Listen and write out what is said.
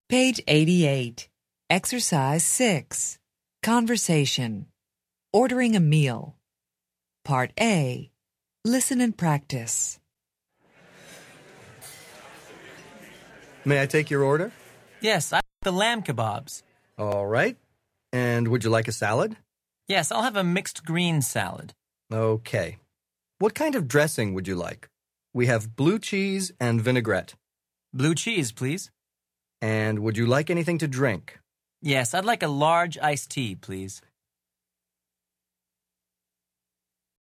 Page 88. Exercise 6. Conversation. Ordering a meal. Part A. Listen and practice. May I take your order? Yes, I like the lamb kebabs. All right. And would you like a salad? Yes, I'll have a mixed green salad. Okay. What kind of dressing would you like? We have blue cheese and vinaigrette. Blue cheese, please. And would you like anything to drink? Yes, I'd like a large iced tea, please.